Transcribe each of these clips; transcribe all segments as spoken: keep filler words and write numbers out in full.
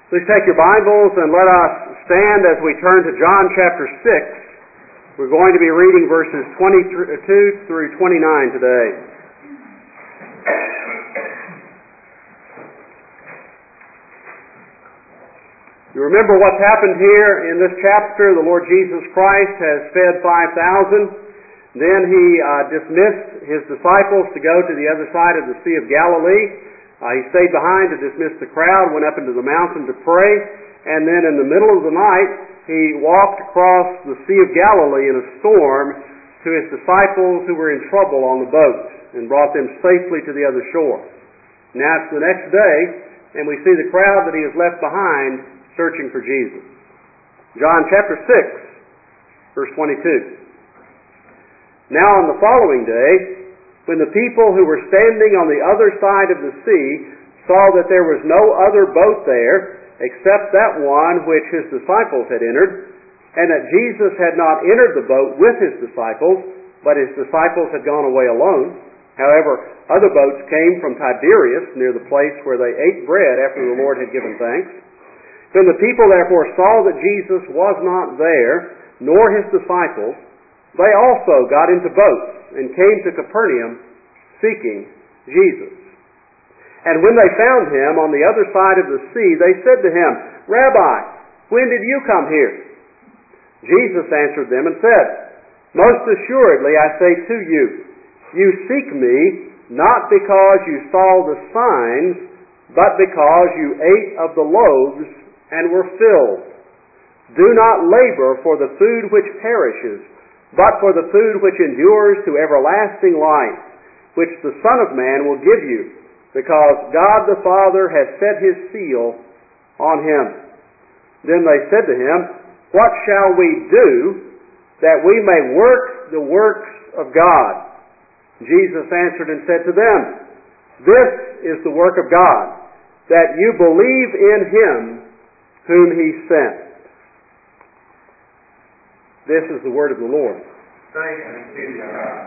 Please take your Bibles and let us stand as we turn to John chapter six. We're going to be reading verses twenty-two through twenty-nine today. You remember what's happened here in this chapter. The Lord Jesus Christ has fed five thousand. Then He uh, dismissed His disciples to go to the other side of the Sea of Galilee. Uh, he stayed behind to dismiss the crowd, went up into the mountain to pray, and then in the middle of the night, He walked across the Sea of Galilee in a storm to His disciples who were in trouble on the boat and brought them safely to the other shore. Now it's the next day, and we see the crowd that He has left behind searching for Jesus. John chapter six, verse twenty-two. Now on the following day, when the people who were standing on the other side of the sea saw that there was no other boat there except that one which His disciples had entered, and that Jesus had not entered the boat with His disciples, but His disciples had gone away alone. However, other boats came from Tiberias, near the place where they ate bread after the Lord had given thanks. When the people therefore saw that Jesus was not there, nor His disciples, they also got into boats and came to Capernaum seeking Jesus. And when they found Him on the other side of the sea, they said to Him, Rabbi, when did you come here? Jesus answered them and said, Most assuredly I say to you, you seek me not because you saw the signs, but because you ate of the loaves and were filled. Do not labor for the food which perishes, but for the food which endures to everlasting life, which the Son of Man will give you, because God the Father has set His seal on Him. Then they said to Him, What shall we do that we may work the works of God? Jesus answered and said to them, This is the work of God, that you believe in Him whom He sent. This is the word of the Lord. Thanks be to God.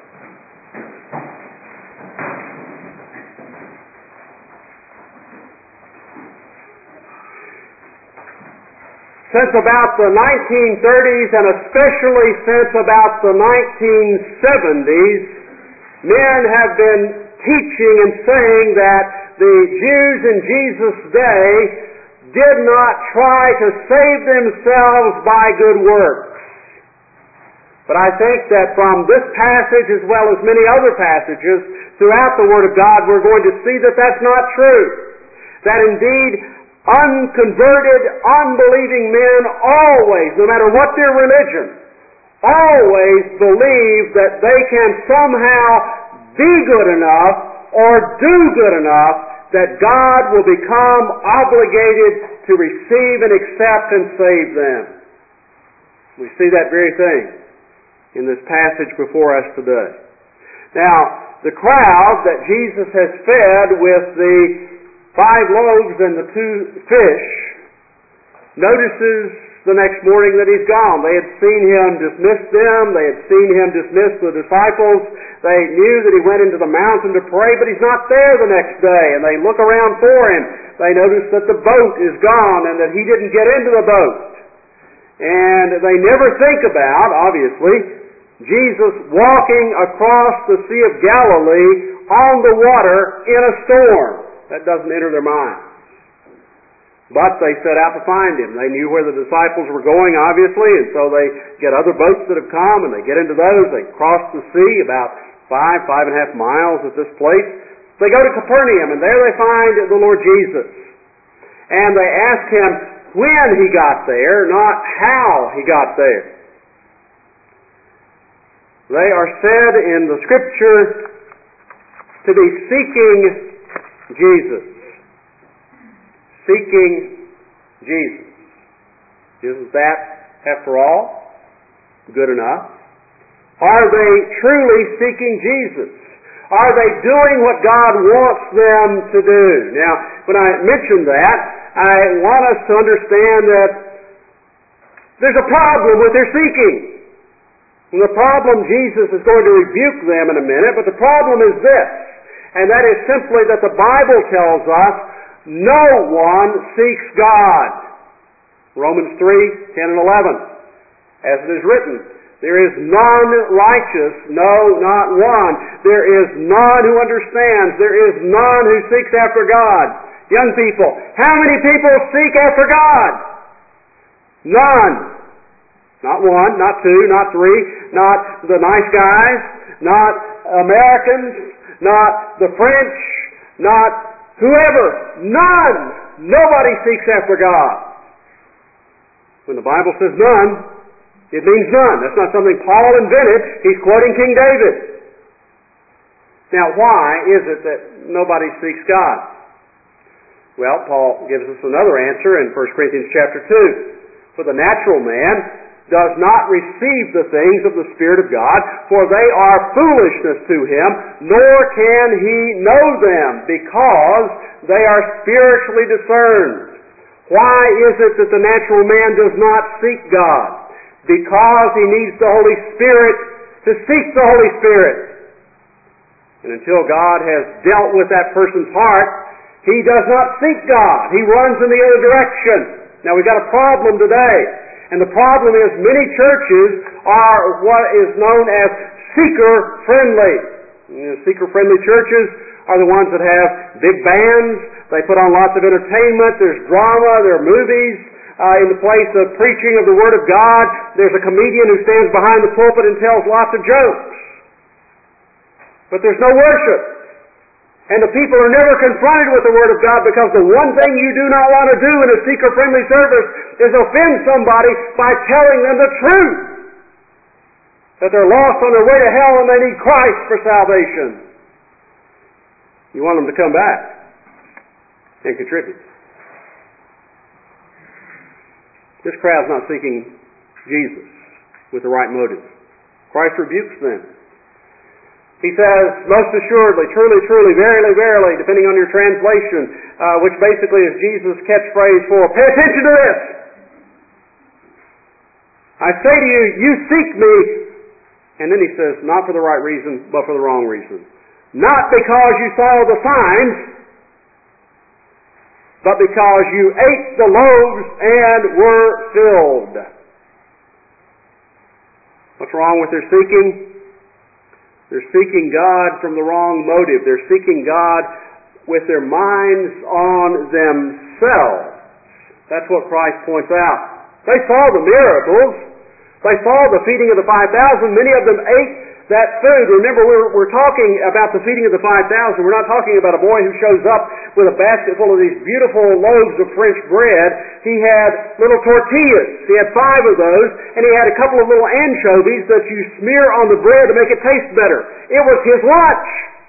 Since about the nineteen thirties, and especially since about the nineteen seventies, men have been teaching and saying that the Jews in Jesus' day did not try to save themselves by good works. But I think that from this passage, as well as many other passages throughout the Word of God, we're going to see that that's not true. That indeed, unconverted, unbelieving men always, no matter what their religion, always believe that they can somehow be good enough or do good enough that God will become obligated to receive and accept and save them. We see that very thing in this passage before us today. Now, the crowd that Jesus has fed with the five loaves and the two fish notices the next morning that He's gone. They had seen Him dismiss them. They had seen Him dismiss the disciples. They knew that He went into the mountain to pray, but He's not there the next day. And they look around for Him. They notice that the boat is gone and that He didn't get into the boat. And they never think about, obviously, Jesus walking across the Sea of Galilee on the water in a storm. That doesn't enter their minds. But they set out to find Him. They knew where the disciples were going, obviously, and so they get other boats that have come, and they get into those. They cross the sea about five, five and a half miles at this place. They go to Capernaum, and there they find the Lord Jesus. And they ask Him when He got there, not how He got there. They are said in the Scripture to be seeking Jesus. Seeking Jesus. Isn't that, after all, good enough? Are they truly seeking Jesus? Are they doing what God wants them to do? Now, when I mention that, I want us to understand that there's a problem with their seeking. And the problem, Jesus is going to rebuke them in a minute, but the problem is this, and that is simply that the Bible tells us no one seeks God. Romans three, ten and eleven. As it is written, there is none righteous, no, not one. There is none who understands. There is none who seeks after God. Young people, how many people seek after God? None. Not one, not two, not three, not the nice guys, not Americans, not the French, not whoever. None. Nobody seeks after God. When the Bible says none, it means none. That's not something Paul invented. He's quoting King David. Now, why is it that nobody seeks God? Well, Paul gives us another answer in First Corinthians chapter two. For the natural man does not receive the things of the Spirit of God, for they are foolishness to him, nor can he know them, because they are spiritually discerned. Why is it that the natural man does not seek God? Because he needs the Holy Spirit to seek the Holy Spirit. And until God has dealt with that person's heart, he does not seek God. He runs in the other direction. Now, we've got a problem today. And the problem is many churches are what is known as seeker-friendly. You know, seeker-friendly churches are the ones that have big bands. They put on lots of entertainment. There's drama. There are movies. Uh, in the place of preaching of the Word of God, there's a comedian who stands behind the pulpit and tells lots of jokes. But there's no worship. And the people are never confronted with the Word of God, because the one thing you do not want to do in a seeker-friendly service is offend somebody by telling them the truth. That they're lost on their way to hell and they need Christ for salvation. You want them to come back and contribute. This crowd's not seeking Jesus with the right motive. Christ rebukes them. He says, most assuredly, truly, truly, verily, verily, depending on your translation, uh, which basically is Jesus' catchphrase for, pay attention to this. I say to you, you seek me. And then he says, not for the right reason, but for the wrong reason. Not because you saw the signs, but because you ate the loaves and were filled. What's wrong with their seeking? They're seeking God from the wrong motive. They're seeking God with their minds on themselves. That's what Christ points out. They saw the miracles. They saw the feeding of the five thousand. Many of them ate that food. Remember, we're, we're talking about the feeding of the five thousand. We're not talking about a boy who shows up with a basket full of these beautiful loaves of French bread. He had little tortillas. He had five of those, and he had a couple of little anchovies that you smear on the bread to make it taste better. It was his lunch.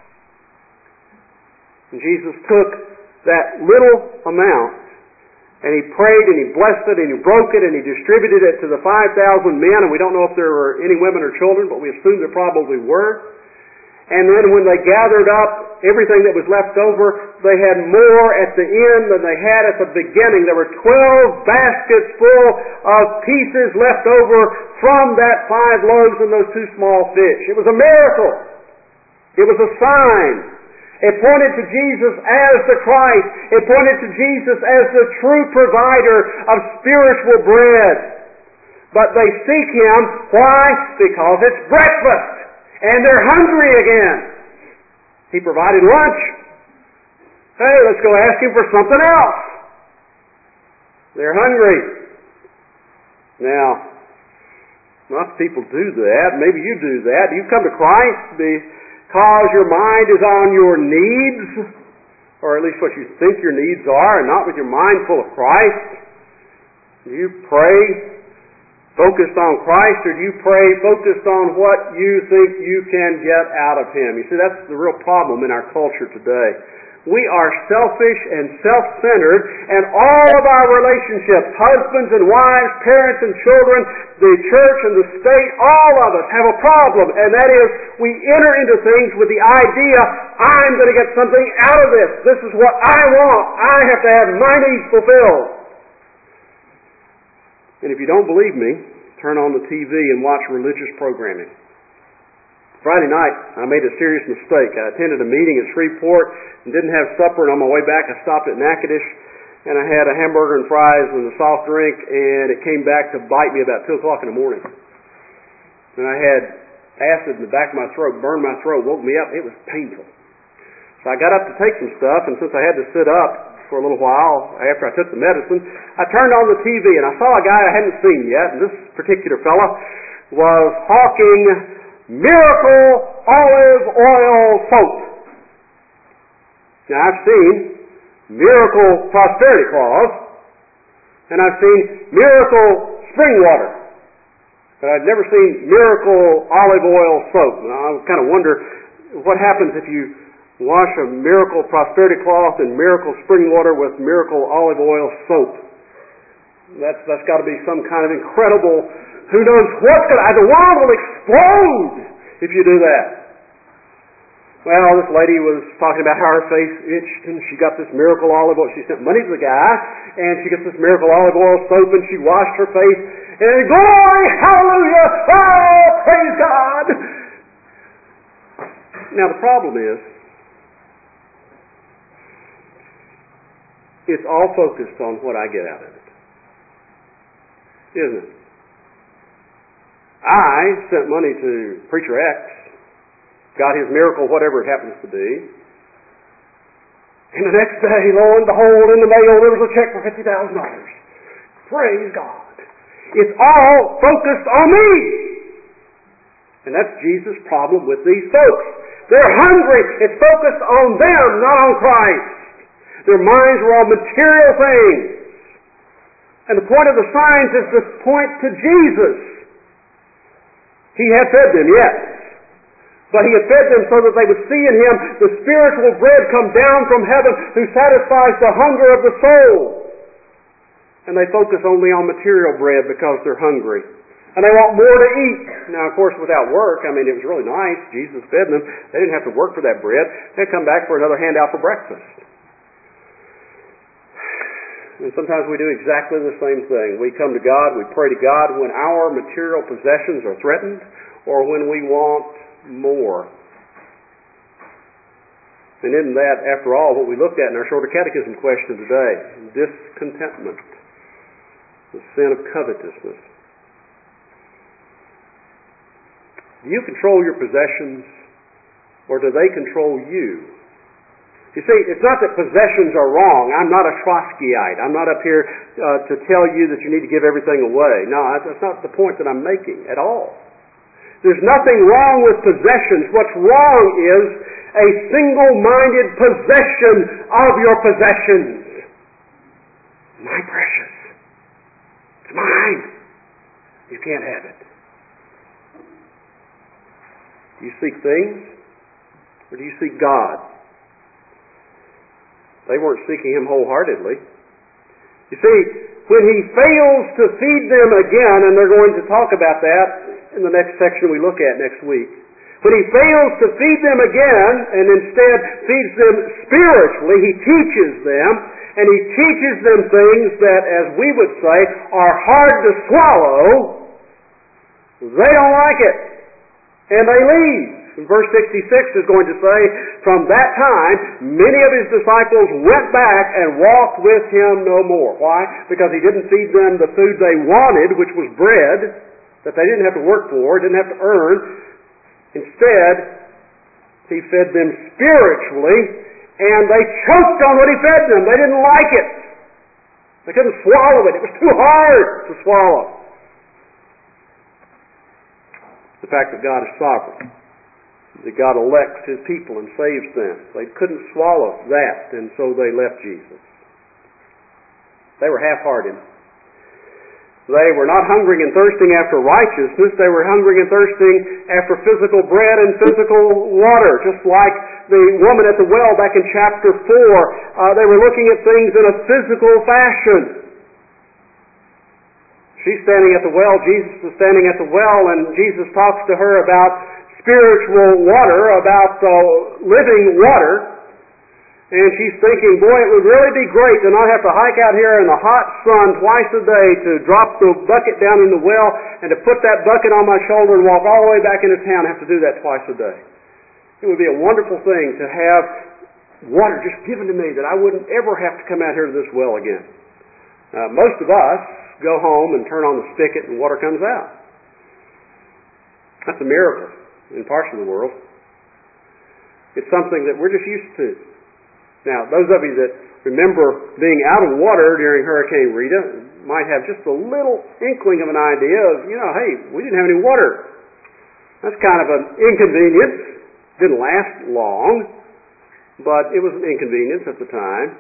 And Jesus took that little amount, and he prayed, and he blessed it, and he broke it, and he distributed it to the five thousand men, and we don't know if there were any women or children, but we assume there probably were. And then when they gathered up everything that was left over, they had more at the end than they had at the beginning. There were twelve baskets full of pieces left over from that five loaves and those two small fish. It was a miracle. It was a sign. It pointed to Jesus as the Christ. It pointed to Jesus as the true provider of spiritual bread. But they seek Him. Why? Because it's breakfast. And they're hungry again. He provided lunch. Hey, let's go ask Him for something else. They're hungry. Now, lots of people do that. Maybe you do that. You come to Christ because your mind is on your needs, or at least what you think your needs are, and not with your mind full of Christ. Do you pray focused on Christ, or do you pray focused on what you think you can get out of Him? You see, that's the real problem in our culture today. We are selfish and self-centered, and all of our relationships, husbands and wives, parents and children, the church and the state, all of us have a problem, and that is we enter into things with the idea, I'm going to get something out of this. This is what I want. I have to have my needs fulfilled. And if you don't believe me, turn on the T V and watch religious programming. Friday night, I made a serious mistake. I attended a meeting at Shreveport and didn't have supper, and on my way back I stopped at Natchitoches, and I had a hamburger and fries and a soft drink, and it came back to bite me about two o'clock in the morning. And I had acid in the back of my throat, burned my throat, woke me up. It was painful. So I got up to take some stuff, and since I had to sit up for a little while after I took the medicine, I turned on the T V, and I saw a guy I hadn't seen yet, and this particular fella was hawking Miracle Olive Oil Soap. Now, I've seen Miracle Prosperity Clause, and I've seen Miracle Spring Water, but I've never seen Miracle Olive Oil Soap. And I kind of wonder what happens if you wash a Miracle Prosperity Cloth and Miracle Spring Water with Miracle Olive Oil Soap. That's that's got to be some kind of incredible. Who knows what's going to... The world will explode if you do that. Well, this lady was talking about how her face itched, and she got this Miracle Olive Oil. She sent money to the guy, and she gets this Miracle Olive Oil soap, and she washed her face, and glory, hallelujah, oh, praise God. Now, the problem is, it's all focused on what I get out of it. Isn't it? I sent money to Preacher X, got his miracle, whatever it happens to be, and the next day, lo and behold, in the mail there was a check for fifty thousand dollars. Praise God. It's all focused on me. And that's Jesus' problem with these folks. They're hungry. It's focused on them, not on Christ. Their minds are on material things. And the point of the signs is to point to Jesus. He had fed them, yes. But He had fed them so that they would see in Him the spiritual bread come down from heaven who satisfies the hunger of the soul. And they focus only on material bread because they're hungry. And they want more to eat. Now, of course, without work, I mean, it was really nice. Jesus fed them. They didn't have to work for that bread. They'd come back for another handout for breakfast. And sometimes we do exactly the same thing. We come to God, we pray to God when our material possessions are threatened or when we want more. And isn't that, after all, what we looked at in our shorter catechism question today? Discontentment. The sin of covetousness. Do you control your possessions or do they control you? You see, it's not that possessions are wrong. I'm not a Trotskyite. I'm not up here uh, to tell you that you need to give everything away. No, that's not the point that I'm making at all. There's nothing wrong with possessions. What's wrong is a single-minded possession of your possessions. My precious. It's mine. You can't have it. Do you seek things or do you seek God? They weren't seeking Him wholeheartedly. You see, when He fails to feed them again, and they're going to talk about that in the next section we look at next week, when He fails to feed them again and instead feeds them spiritually, He teaches them, and He teaches them things that, as we would say, are hard to swallow. They don't like it, and they leave. And verse sixty-six is going to say, from that time, many of His disciples went back and walked with Him no more. Why? Because He didn't feed them the food they wanted, which was bread, that they didn't have to work for, didn't have to earn. Instead, He fed them spiritually, and they choked on what He fed them. They didn't like it. They couldn't swallow it. It was too hard to swallow. The fact that God is sovereign, that God elects His people and saves them. They couldn't swallow that, and so they left Jesus. They were half-hearted. They were not hungering and thirsting after righteousness. They were hungering and thirsting after physical bread and physical water, just like the woman at the well back in chapter four. Uh, they were looking at things in a physical fashion. She's standing at the well, Jesus is standing at the well, and Jesus talks to her about spiritual water, about uh, living water. And she's thinking, boy, it would really be great to not have to hike out here in the hot sun twice a day to drop the bucket down in the well and to put that bucket on my shoulder and walk all the way back into town and have to do that twice a day. It would be a wonderful thing to have water just given to me that I wouldn't ever have to come out here to this well again. Uh, most of us go home and turn on the spigot and water comes out. That's a miracle in parts of the world. It's something that we're just used to. Now, those of you that remember being out of water during Hurricane Rita might have just a little inkling of an idea of, you know, hey, we didn't have any water. That's kind of an inconvenience. Didn't last long, but it was an inconvenience at the time.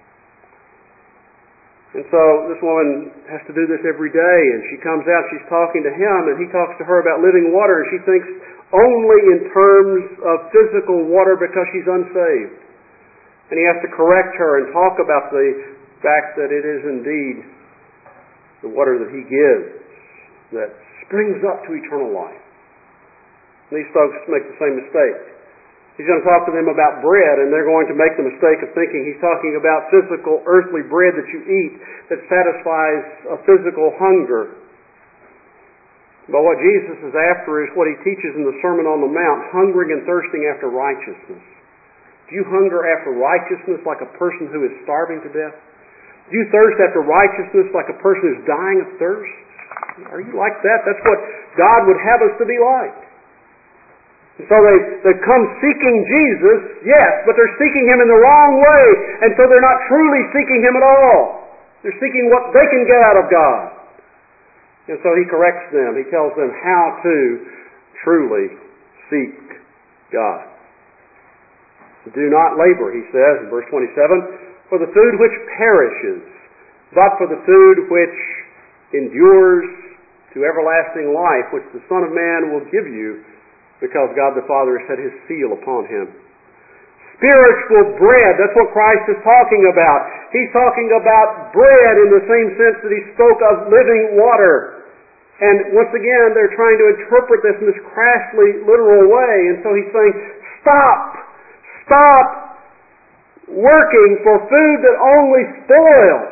And so this woman has to do this every day, and she comes out, she's talking to him, and he talks to her about living water, and she thinks only in terms of physical water because she's unsaved. And he has to correct her and talk about the fact that it is indeed the water that he gives that springs up to eternal life. And these folks make the same mistake. He's going to talk to them about bread, and they're going to make the mistake of thinking he's talking about physical, earthly bread that you eat that satisfies a physical hunger. But what Jesus is after is what he teaches in the Sermon on the Mount, hungering and thirsting after righteousness. Do you hunger after righteousness like a person who is starving to death? Do you thirst after righteousness like a person who's dying of thirst? Are you like that? That's what God would have us to be like. And so they, they come seeking Jesus, yes, but they're seeking Him in the wrong way, and so they're not truly seeking Him at all. They're seeking what they can get out of God. And so He corrects them. He tells them how to truly seek God. Do not labor, he says in verse twenty-seven, for the food which perishes, but for the food which endures to everlasting life, which the Son of Man will give you, because God the Father has set His seal upon Him. Spiritual bread, that's what Christ is talking about. He's talking about bread in the same sense that He spoke of living water. And once again, they're trying to interpret this in this crassly literal way, and so He's saying, stop! Stop working for food that only spoils.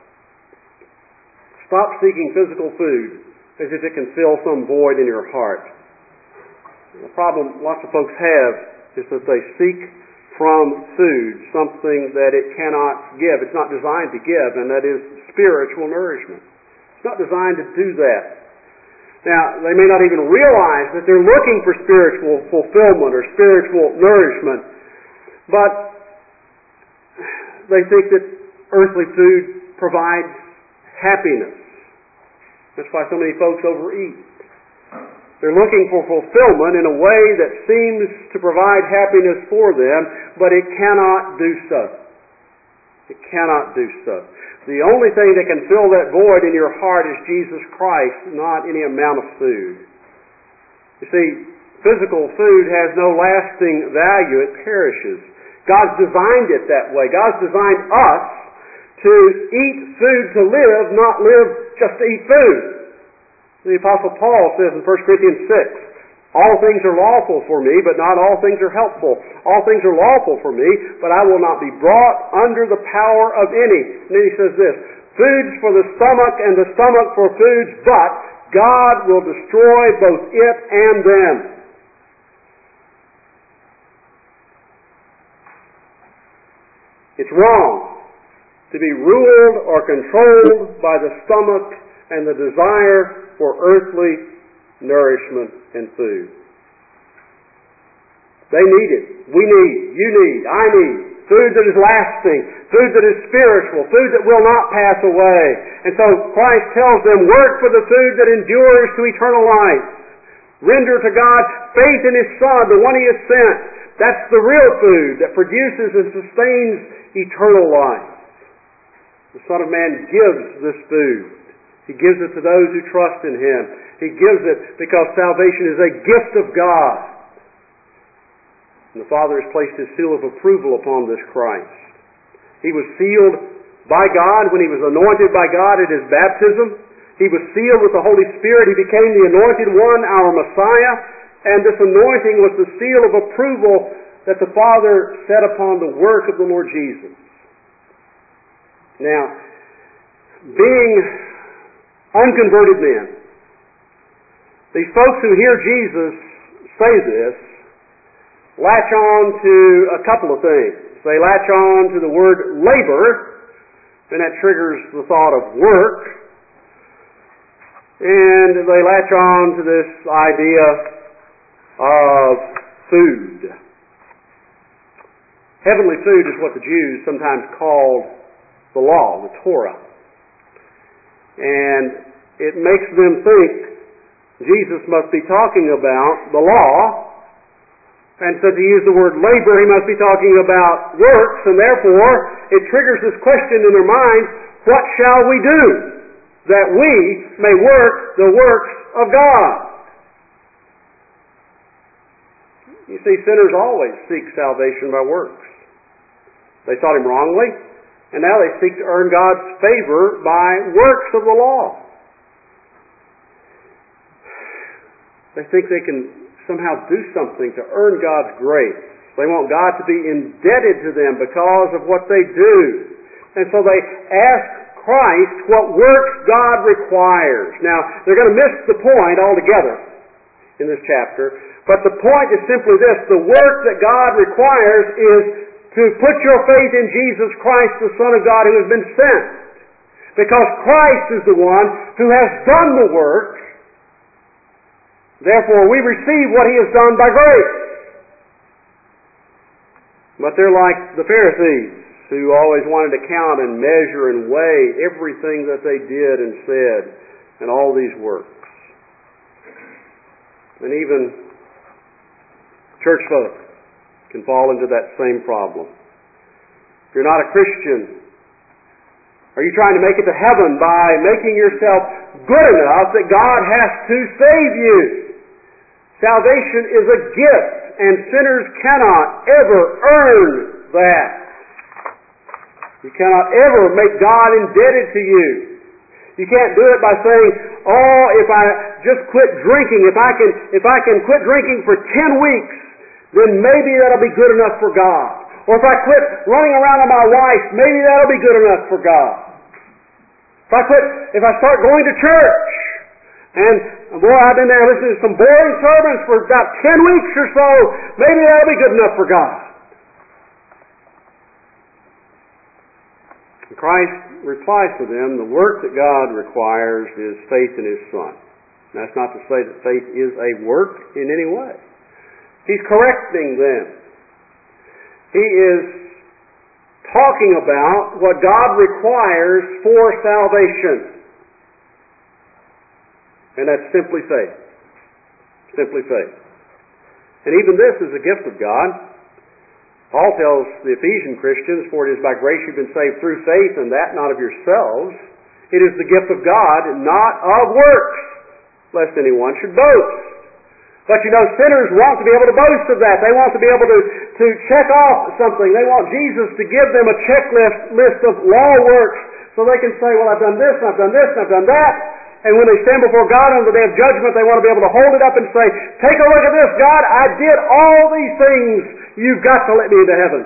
Stop seeking physical food as if it can fill some void in your heart. The problem lots of folks have is that they seek from food something that it cannot give. It's not designed to give, and that is spiritual nourishment. It's not designed to do that. Now, they may not even realize that they're looking for spiritual fulfillment or spiritual nourishment, but they think that earthly food provides happiness. That's why so many folks overeat. They're looking for fulfillment in a way that seems to provide happiness for them, but it cannot do so. It cannot do so. The only thing that can fill that void in your heart is Jesus Christ, not any amount of food. You see, physical food has no lasting value. It perishes. God's designed it that way. God's designed us to eat food to live, not live just to eat food. The Apostle Paul says in First Corinthians six, all things are lawful for me, but not all things are helpful. All things are lawful for me, but I will not be brought under the power of any. And then he says this, food's for the stomach and the stomach for foods, but God will destroy both it and them. It's wrong to be ruled or controlled by the stomach and the desire for earthly nourishment and food. They need it. We need. You need. I need. Food that is lasting. Food that is spiritual. Food that will not pass away. And so Christ tells them, work for the food that endures to eternal life. Render to God faith in His Son, the one He has sent. That's the real food that produces and sustains eternal life. The Son of Man gives this food. He gives it to those who trust in Him. He gives it because salvation is a gift of God. And the Father has placed His seal of approval upon this Christ. He was sealed by God when He was anointed by God at His baptism. He was sealed with the Holy Spirit. He became the Anointed One, our Messiah. And this anointing was the seal of approval that the Father set upon the work of the Lord Jesus. Now, being unconverted men, these folks who hear Jesus say this latch on to a couple of things. They latch on to the word labor, and that triggers the thought of work. And they latch on to this idea of food. Heavenly food is what the Jews sometimes called the law, the Torah. And it makes them think Jesus must be talking about the law, and since he used the word labor, he must be talking about works, and therefore it triggers this question in their minds, what shall we do that we may work the works of God? You see, sinners always seek salvation by works. They sought him wrongly, and now they seek to earn God's favor by works of the law. They think they can somehow do something to earn God's grace. They want God to be indebted to them because of what they do. And so they ask Christ what works God requires. Now, they're going to miss the point altogether in this chapter, but the point is simply this: the work that God requires is to put your faith in Jesus Christ, the Son of God, who has been sent. Because Christ is the one who has done the work. Therefore, we receive what he has done by grace. But they're like the Pharisees, who always wanted to count and measure and weigh everything that they did and said, and all these works. And even church folk can fall into that same problem. If you're not a Christian, are you trying to make it to heaven by making yourself good enough that God has to save you? Salvation is a gift, and sinners cannot ever earn that. You cannot ever make God indebted to you. You can't do it by saying, oh, if I just quit drinking, if I can, if I can quit drinking for ten weeks, then maybe that'll be good enough for God. Or if I quit running around on my wife, maybe that'll be good enough for God. If I quit, if I start going to church, and boy, I've been there listening to some boring sermons for about ten weeks or so, maybe that'll be good enough for God. And Christ replies to them, the work that God requires is faith in his Son. And that's not to say that faith is a work in any way. He's correcting them. He is talking about what God requires for salvation. And that's simply faith. Simply faith. And even this is a gift of God. Paul tells the Ephesian Christians, for it is by grace you've been saved through faith, and that not of yourselves. It is the gift of God, not of works, lest anyone should boast. But you know, sinners want to be able to boast of that. They want to be able to, to check off something. They want Jesus to give them a checklist list of law works so they can say, well, I've done this, and I've done this, and I've done that. And when they stand before God on the day of judgment, they want to be able to hold it up and say, take a look at this, God, I did all these things. You've got to let me into heaven.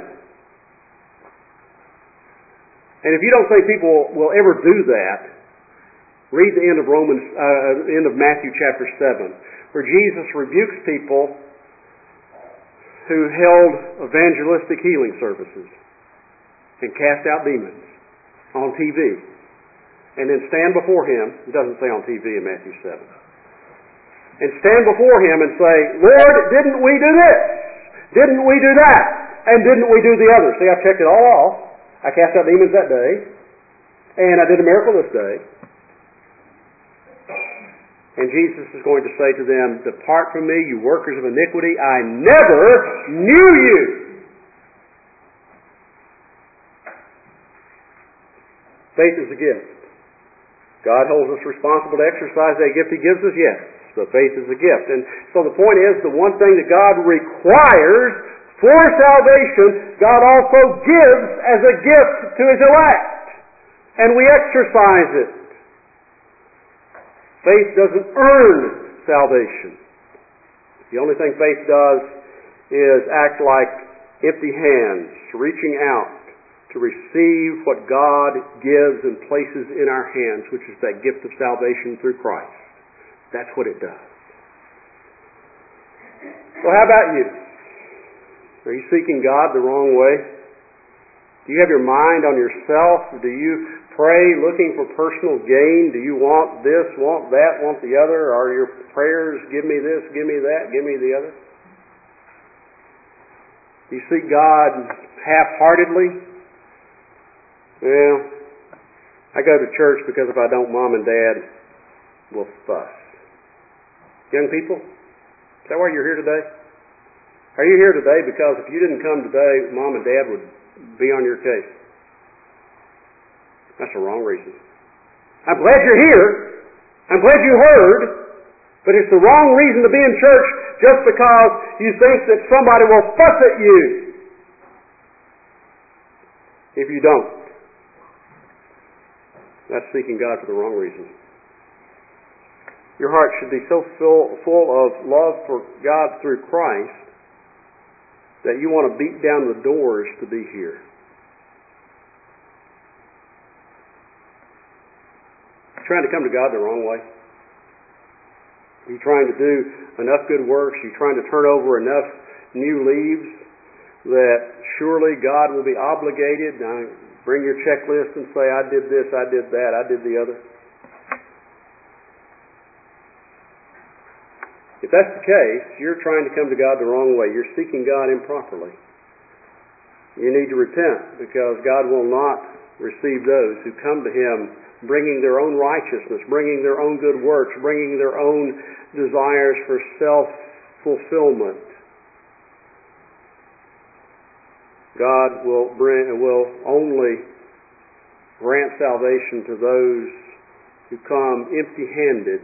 And if you don't think people will ever do that, read the end of Romans, uh, end of Matthew chapter seven, where Jesus rebukes people who held evangelistic healing services and cast out demons on T V. And then stand before him, it doesn't say on T V in Matthew seven, and stand before him and say, Lord, didn't we do this? Didn't we do that? And didn't we do the other? See, I checked it all off. I cast out demons that day, and I did a miracle this day. And Jesus is going to say to them, depart from me, you workers of iniquity, I never knew you. Faith is a gift. God holds us responsible to exercise that gift He gives us, yes. But faith is a gift. And so the point is, the one thing that God requires for salvation, God also gives as a gift to His elect. And we exercise it. Faith doesn't earn salvation. The only thing faith does is act like empty hands, reaching out to receive what God gives and places in our hands, which is that gift of salvation through Christ. That's what it does. Well, how about you? Are you seeking God the wrong way? Do you have your mind on yourself? Do you pray looking for personal gain? Do you want this, want that, want the other? Are your prayers, give me this, give me that, give me the other? Do you seek God half-heartedly? Well, I go to church because if I don't, Mom and Dad will fuss. Young people, is that why you're here today? Are you here today because if you didn't come today, Mom and Dad would be on your case? That's the wrong reason. I'm glad you're here. I'm glad you heard. But it's the wrong reason to be in church just because you think that somebody will fuss at you if you don't. That's seeking God for the wrong reason. Your heart should be so full, full of love for God through Christ that you want to beat down the doors to be here. You're trying to come to God the wrong way. You're trying to do enough good works. You're trying to turn over enough new leaves that surely God will be obligated. Now, bring your checklist and say, I did this, I did that, I did the other. If that's the case, you're trying to come to God the wrong way. You're seeking God improperly. You need to repent because God will not receive those who come to Him bringing their own righteousness, bringing their own good works, bringing their own desires for self-fulfillment. God will bring, will only grant salvation to those who come empty-handed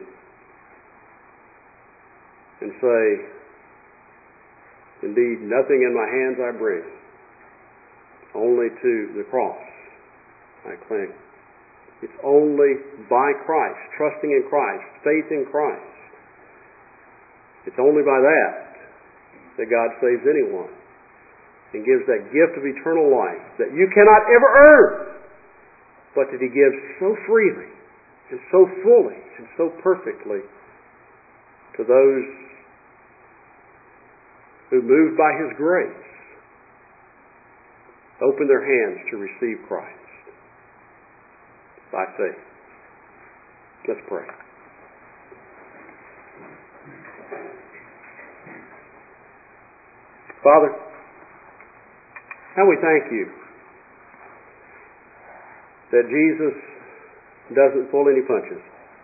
and say, indeed, nothing in my hands I bring, only to the cross I cling. It's only by Christ, trusting in Christ, faith in Christ. It's only by that that God saves anyone and gives that gift of eternal life that you cannot ever earn, but that He gives so freely and so fully and so perfectly to those who, moved by His grace, open their hands to receive Christ by faith. Let's pray. Father, and we thank You that Jesus doesn't pull any punches,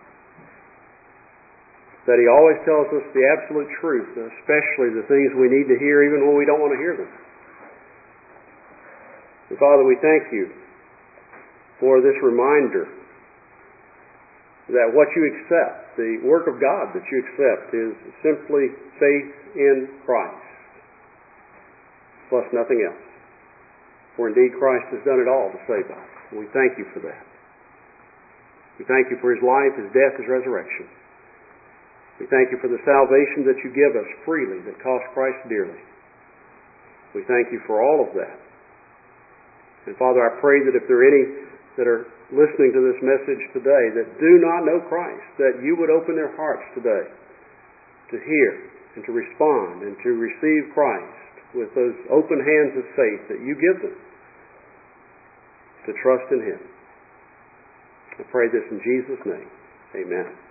that He always tells us the absolute truth, especially the things we need to hear even when we don't want to hear them. And Father, we thank You for this reminder that what You accept, the work of God that You accept, is simply faith in Christ, plus nothing else. For indeed Christ has done it all to save us. And we thank You for that. We thank You for His life, His death, His resurrection. We thank You for the salvation that You give us freely that cost Christ dearly. We thank You for all of that. And Father, I pray that if there are any that are listening to this message today that do not know Christ, that You would open their hearts today to hear and to respond and to receive Christ with those open hands of faith that You give them to trust in Him. I pray this in Jesus' name. Amen.